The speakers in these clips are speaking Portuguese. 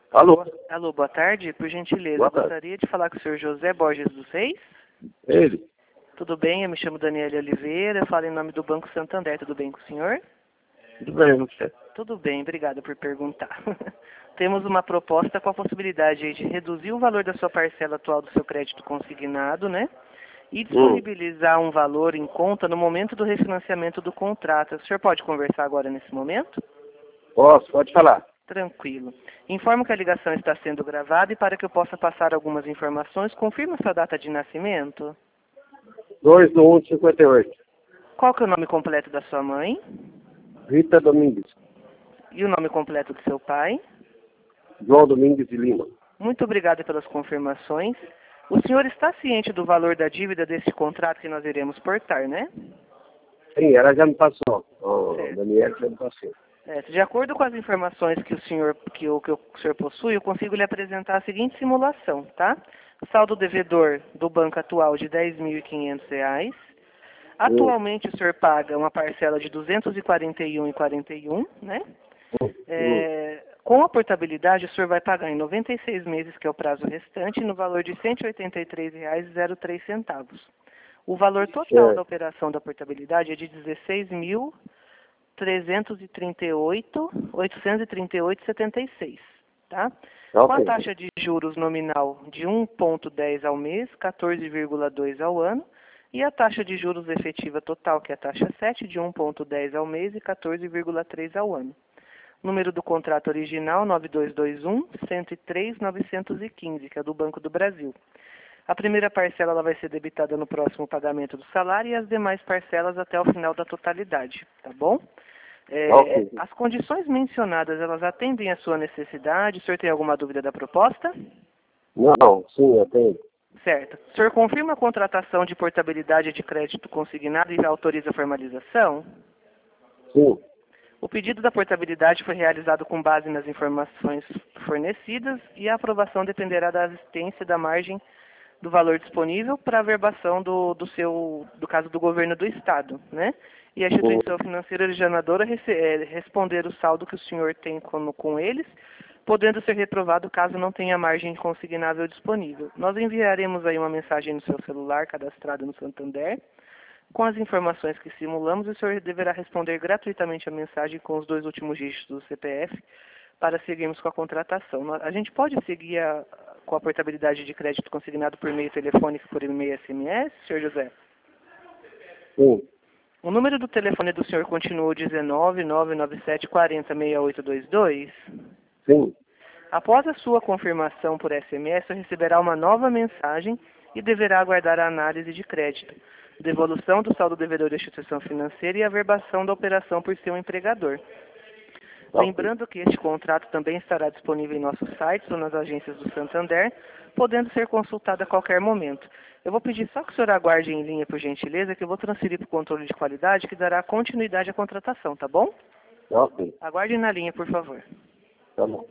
Alô? Alô, boa tarde. Por gentileza, Boa eu tarde. gostaria de falar com o senhor José Borges dos Reis. Ele? Tudo bem? Eu me chamo Daniela Oliveira, eu falo em nome do Banco Santander. Tudo bem com o senhor? Tudo bem, você? Tudo bem, obrigada por perguntar. Temos uma proposta com a possibilidade aí de reduzir o valor da sua parcela atual do seu crédito consignado, né? E disponibilizar um valor em conta no momento do refinanciamento do contrato. O senhor pode conversar agora nesse momento? Posso, pode falar. Tranquilo. Informo que a ligação está sendo gravada e para que eu possa passar algumas informações, confirma sua data de nascimento. 2/1/58. Qual que é o nome completo da sua mãe? Rita Domingues. E o nome completo do seu pai? João Domingues de Lima. Muito obrigada pelas confirmações. O senhor está ciente do valor da dívida desse contrato que nós iremos portar, né? Sim, ela já me passou. O Certo. Daniel já me passou. De acordo com as informações que o senhor possui, eu consigo lhe apresentar a seguinte simulação, tá? Saldo devedor do banco atual de R$ 10.500. Atualmente o senhor paga uma parcela de R$ 241,41, né? Com a portabilidade, o senhor vai pagar em 96 meses, que é o prazo restante, no valor de R$ 183,03. O valor total da operação da portabilidade é de R$ 16.338,838,76, tá? Com a taxa de juros nominal de 1,10 ao mês, 14,2 ao ano, e a taxa de juros efetiva total, que é a taxa 7, de 1,10 ao mês e 14,3 ao ano. Número do contrato original, 9221-103-915, que é do Banco do Brasil. A primeira parcela ela vai ser debitada no próximo pagamento do salário e as demais parcelas até o final da totalidade, tá bom? As condições mencionadas, elas atendem à sua necessidade? O senhor tem alguma dúvida da proposta? Não, sim, eu tenho. Certo. O senhor confirma a contratação de portabilidade de crédito consignado e autoriza a formalização? Sim. O pedido da portabilidade foi realizado com base nas informações fornecidas e a aprovação dependerá da existência da margem do valor disponível para a averbação do caso do governo do Estado, né? E a instituição financeira originadora responder o saldo que o senhor tem com eles, podendo ser reprovado caso não tenha margem consignável disponível. Nós enviaremos aí uma mensagem no seu celular cadastrado no Santander, com as informações que simulamos, e o senhor deverá responder gratuitamente a mensagem com os 2 últimos dígitos do CPF para seguirmos com a contratação. A gente pode seguir com a portabilidade de crédito consignado por meio telefônico, por e-mail SMS, senhor José? Sim. O número do telefone do senhor continua o 19997406822? Sim. Após a sua confirmação por SMS, o senhor receberá uma nova mensagem e deverá aguardar a análise de crédito, devolução do saldo devedor da instituição financeira e averbação da operação por seu empregador. Lembrando que este contrato também estará disponível em nossos sites ou nas agências do Santander, podendo ser consultado a qualquer momento. Eu vou pedir só que o senhor aguarde em linha, por gentileza, que eu vou transferir para o controle de qualidade, que dará continuidade à contratação, tá bom? Ok. Aguarde na linha, por favor. Tá bom.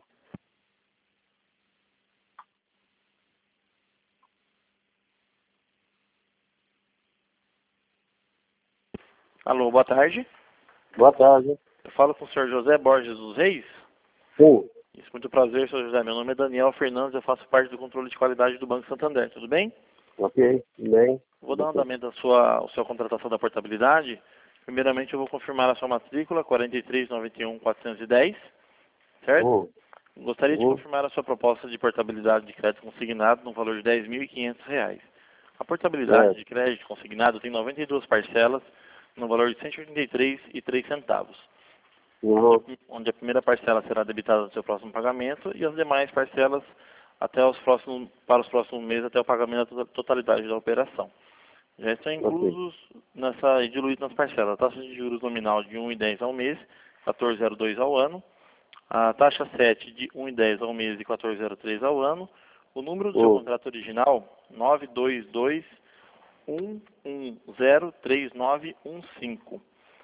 Alô, boa tarde. Boa tarde. Eu falo com o senhor José Borges dos Reis. Sim. Isso, muito prazer, senhor José. Meu nome é Daniel Fernandes, eu faço parte do controle de qualidade do Banco Santander. Tudo bem? Ok. Bem. Vou dar um andamento à sua contratação da portabilidade. Primeiramente, eu vou confirmar a sua matrícula, 4391-410, certo? Gostaria de confirmar a sua proposta de portabilidade de crédito consignado no valor de R$ 10.500. A portabilidade de crédito consignado tem 92 parcelas no valor de R$ 183,03, onde a primeira parcela será debitada no seu próximo pagamento e as demais parcelas para os próximos meses até o pagamento da totalidade da operação. Já estão inclusos diluídos nas parcelas. A taxa de juros nominal de 1,10 ao mês, 14,02 ao ano. A taxa 7 de 1,10 ao mês e 14,03 ao ano. O número do seu contrato original, 922-110-3915.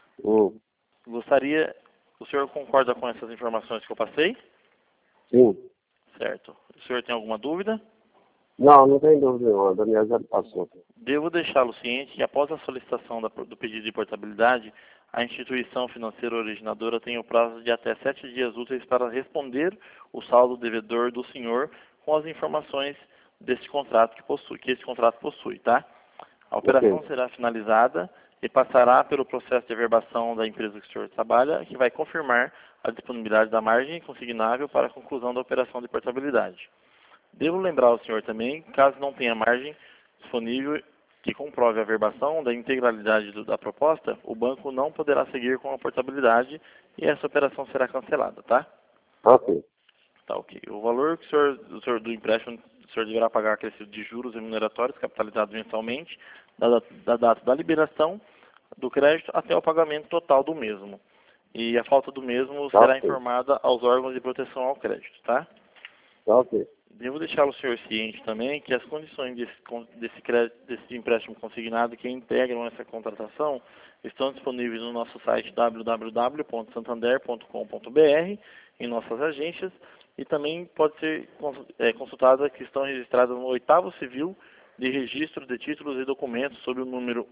O senhor concorda com essas informações que eu passei? Sim. Certo. O senhor tem alguma dúvida? Não tem dúvida não. A Daniela já passou. Devo deixá-lo ciente que após a solicitação do pedido de portabilidade, a instituição financeira originadora tem o prazo de até 7 dias úteis para responder o saldo devedor do senhor com as informações desse contrato que esse contrato possui, tá? A operação será finalizada e passará pelo processo de averbação da empresa que o senhor trabalha, que vai confirmar a disponibilidade da margem consignável para a conclusão da operação de portabilidade. Devo lembrar ao senhor também, caso não tenha margem disponível que comprove a averbação da integralidade da proposta, o banco não poderá seguir com a portabilidade e essa operação será cancelada, tá? Ok. Tá, ok. O valor que o senhor do empréstimo, o senhor deverá pagar acrescido de juros remuneratórios capitalizados mensalmente da data da liberação do crédito até o pagamento total do mesmo. E a falta do mesmo será informada aos órgãos de proteção ao crédito, tá? Ok. Devo deixar o senhor ciente também que as condições desse empréstimo consignado que integram essa contratação estão disponíveis no nosso site www.santander.com.br, em nossas agências, e também pode ser consultada a questão registrada no 8º Civil de Registro de Títulos e Documentos sob o número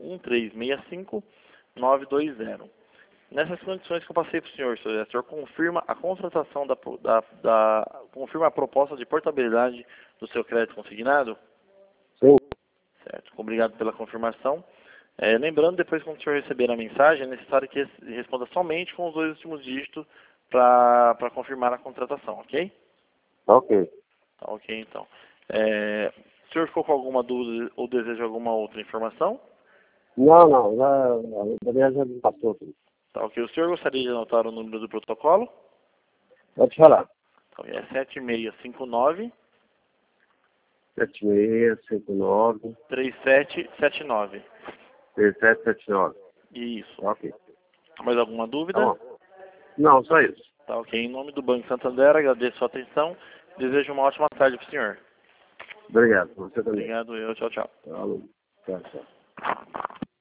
1365920. Nessas condições que eu passei para o senhor, o senhor confirma a contratação confirma a proposta de portabilidade do seu crédito consignado? Sim. Certo. Obrigado pela confirmação. Lembrando, depois quando o senhor receber a mensagem, é necessário que responda somente com os 2 últimos dígitos para confirmar a contratação, ok? Ok. Tá, ok, então. O senhor ficou com alguma dúvida ou deseja alguma outra informação? Não. Já passou tudo. Tá, ok. O senhor gostaria de anotar o número do protocolo? Pode falar. Então, é 7659 7659 3779. 3779. Isso. Ok. Mais alguma dúvida? Tá bom. Não, só isso. Tá, ok. Em nome do Banco Santander, agradeço a sua atenção. Desejo uma ótima tarde para o senhor. Obrigado. Você também. Obrigado, eu. Tchau, tchau. Alô. Tchau.